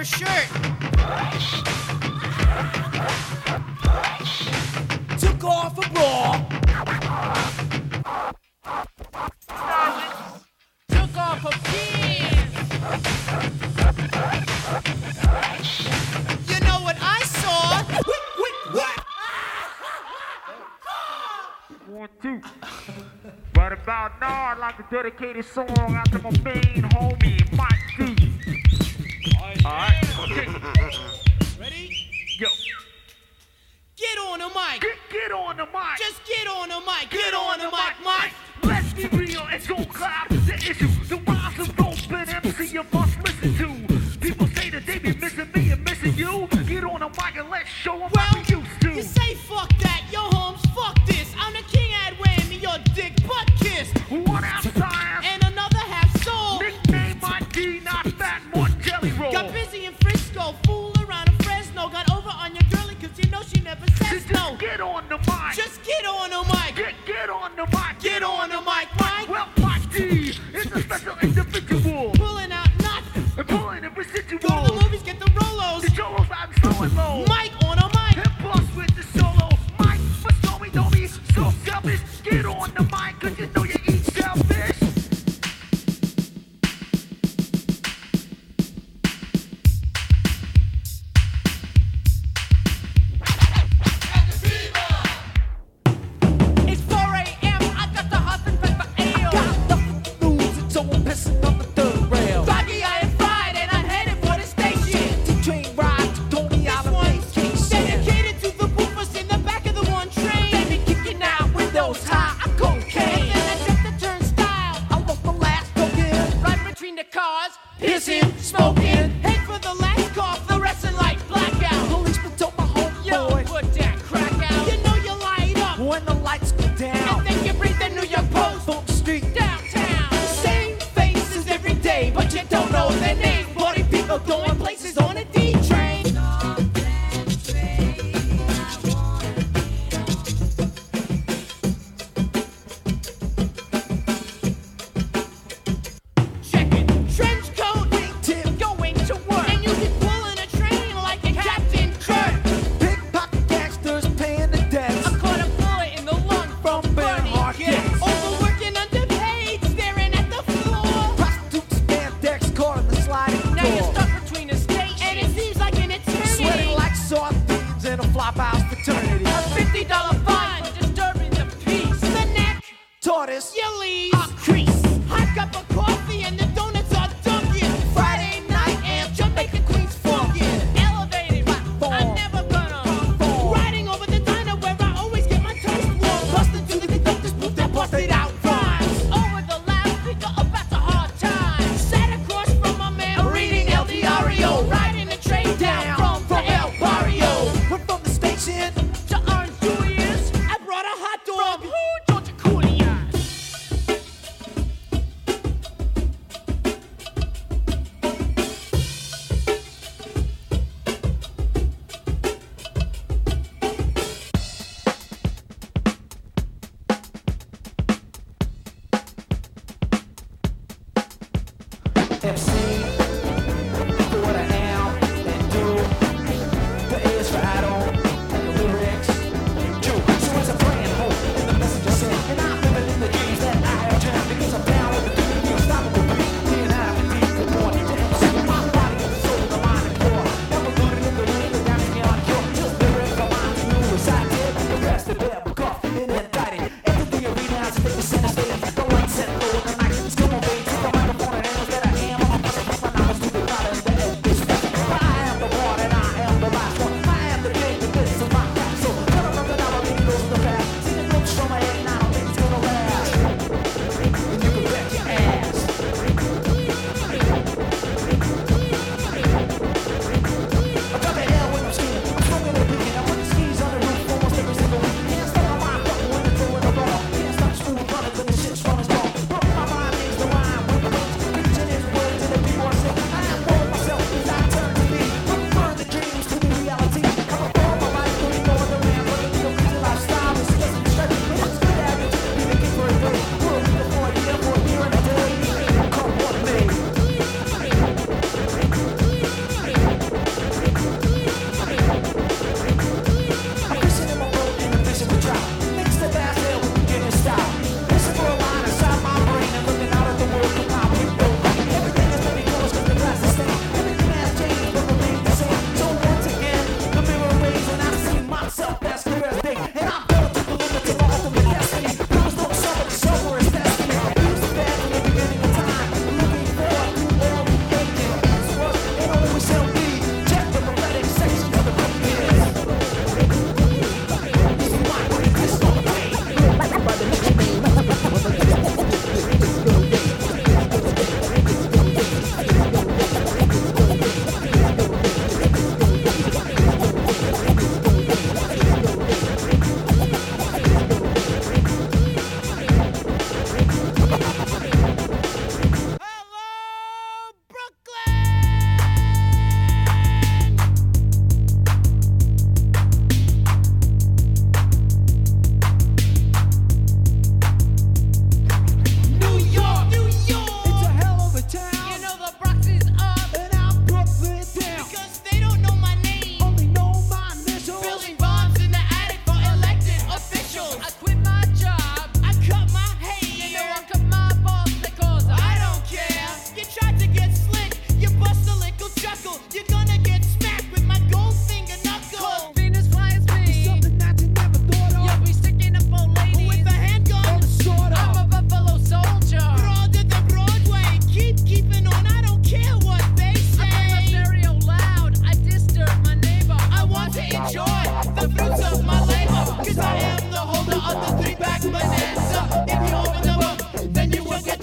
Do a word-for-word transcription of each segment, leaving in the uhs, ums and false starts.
shirt. Took off a bra. Took off her pants. You know what I saw? What? One, two. Right about now, I'd like to dedicate a song out to my main homie, Mike D. Alright, okay. Ready? Yo. Get on the mic. Get, get on the mic. Just get on the mic. Get on the mic, Mike. Let's be real and don't cloud the issue. The rhymes of open M C you must listen to. People say that they be missing me and missing you. Get on the mic and let's show them Well, what we used to. You say fuck that, yo Holmes, fuck this. I'm the king at whammy, your dick butt kiss. One half science and another half soul. Nickname my D, not fat, more jelly roll. Got busy in Frisco, fool around in Fresno. Got over on your girlie cause you know she never says Just no. get on the mic. Just get on the mic. Get, get on the mic. Get on the mic, Mike. Well, Mike D is a special individual. Pulling out knots. And pulling the residuals. Go to the movies, get the Rolos. The Jolos out slow and low. Mike on a mic. And plus with the solo. Mike, but don't be, don't be so selfish. Get on the mic cause you know you eat shellfish. It's four a.m. I got the hot and pepper ale. Got the blues, it's all pissing on the third rail. Foggy, I am fried and I'm headed for the station. The train ride to Tony Island vacation. Dedicated to the woofers in the back of the one train. They be kicking out windows high, I'm cocaine. And then I drop the turnstile. I lost the last token. Right between the cars, pissing, smoking. Head for the last car, fluorescent light blackout. Policeman told my homeboy, yo, put that crack out. You know you light up when the lights go down. And then you read the New York Post on the street downtown. The same faces every day, but you don't know their name. Party people going places on a D train. Check it. Trench coat, wingtip, going to work. And you be pulling a train like a Captain Kirk. Pickpocket gangsters paying the debts. I caught a bullet in the lung from Bernie Bernhard Getz. Getz. Overworking, underpaid, staring at the floor. Prostitutes, spandex, caught in the sliding Now you're door. stuck between the stations, and it seems like an eternity. Sweating like sardines in a flophouse fraternity. A fifty dollar fine for disturbing the peace. The neck, Tortoise, you leave, a crease. Hot cup of coffee and the donuts are dunking. Friday night and Jamaica Queens funkin'. Elevated, Platform. I'm never gonna. Platform. Riding over the diner where I always get my toast warm. Bustin' to the conductor's booth that busted out rhymes. Over the loudspeaker about the hard times. Sat across from my man reading El Diario. Riding the train down from the El Barrio. went from the station. To Orange Julius, I brought a hot dog. From who? Georgia Cooley. M C, for what I am and do. The A is for Adam, and the lyrics, you. So it's a brand hope in the message I send. And I'm living in the dreams that I have dreamt. Because I'm down with the three, the unstoppable beat. Me and I have deep the born. The M C, my body and the soul, the mind and core. Never rooted in the rain, the damage beyond cure. Just lyrics, the lines, and new as I did. The rest of it, we're coughing and indicted. Enter the arena as if it was center stage. The lights set low, the night is come on, baby. Take the microphone and hands that I am. I'm a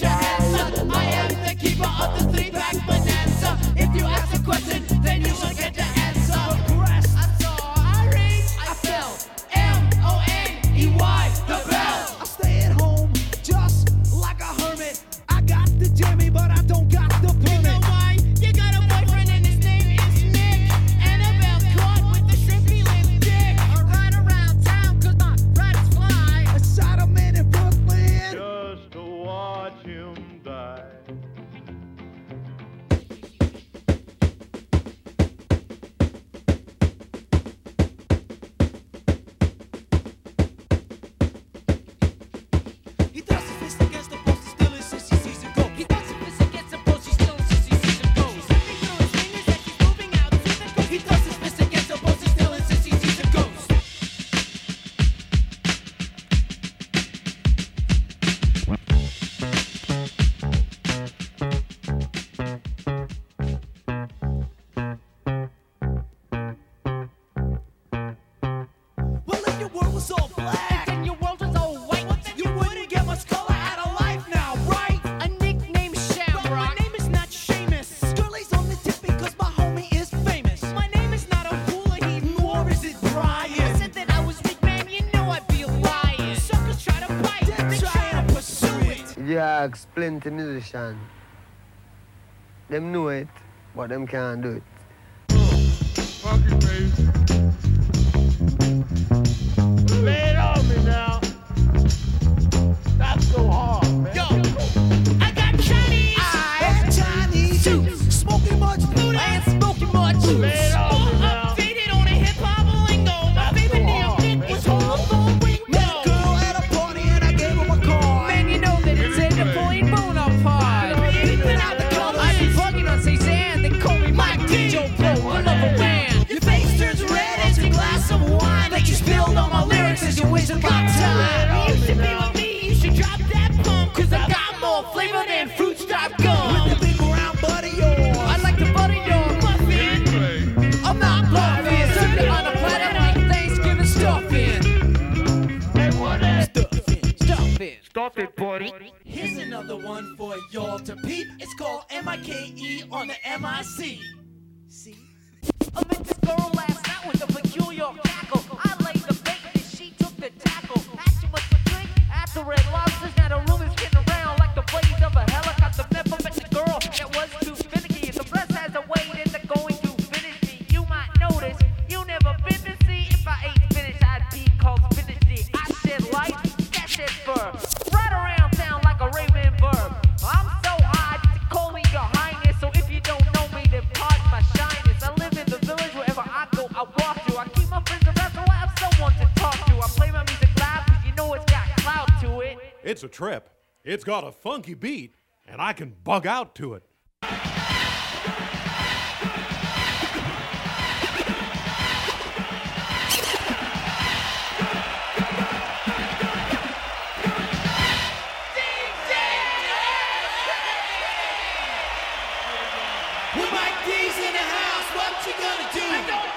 your hands up. I am the keeper of the three-pack bonanza. If you ask a question, then you will get the answer. Progress. I saw, I read, I fell. M O N E Y, the bell. I stay at home just like a hermit. I got the Jimmy, but I don't got the permit. You know why? You got a boyfriend and his name is Nick. Annabelle caught with the shrimpy lip dick. I ride around town 'cause my rats fly. I shot a man in Brooklyn. Just to watch him die. He throws his fist against the post, still insists he sees it go. He throws his fist against the post, he still insists he sees it go. Slipping through his fingers as he's moving out to the coast. He throws his fist against the post, he still insists he sees a ghost. Well, if your world was all black, And your world is all white. you wouldn't get much color out of life now, right? A nickname Well, my Shamrock. name is not Seamus. Curly's on the tip because my homie is famous. My name is not a hula-hee. Nor is it I Brian. said that I was weak, man. You know I'd be lying. Suckers try to bite, Then they try and pursue it. Yeah, plenty musician. Them know it, but them can't do it. Fuck it, baby. Lay it on me now. That's so hard, man. Yo, I got Chinese And eyes Chinese Suits. smoking much booty. and smoking much. Lay it on More me now. updated on a hip-hop lingo. My That's favorite so damn hard, thing man. was Hawthorne Met a Wingo. girl at a party and I gave him a card. Man, you know that it's in Napoleon Bonaparte. Peeping out the colors. I be bugging on Cezanne. They call me Mike D. Joe Pro, another man. Your face turns red as your glass of wine that you spilled on my lyrics as you wasted my time. You should be with me. You should drop that pump. 'Cause I got more flavor than fruit stop With the gum. big round butt of yours. I like to butter your muffin. I'm not bluffing. Serve it on a platter like Thanksgiving stuffing. Hey, what is Stuffing. Stuffing. Stop it, buddy. Here's another one for y'all to peep. It's called M I K E on the M I C. See? I met this girl last night with a peculiar cackle. I laid the bait and she took the tackle. Had too much to drink after red lobsters. Now the room is getting around like the blaze of a helicopter. Never met the girl that was too finicky. The bless has a way that they're going to finish me. You might notice you never been to see. If I ate spinach, I'd be called spinach D. I shed light, that shed fur. Right around town like a raven bird. I'm so high to call me your highness. So if you don't know me, then pardon my shyness. I live in the village wherever I go, I walk to. I keep my friends around so I have someone to talk to. I play my music loud 'cause you know it's got clout to it. It's a trip. It's got a funky beat, and I can bug out to it. When Mike D's in the house, what you gonna do?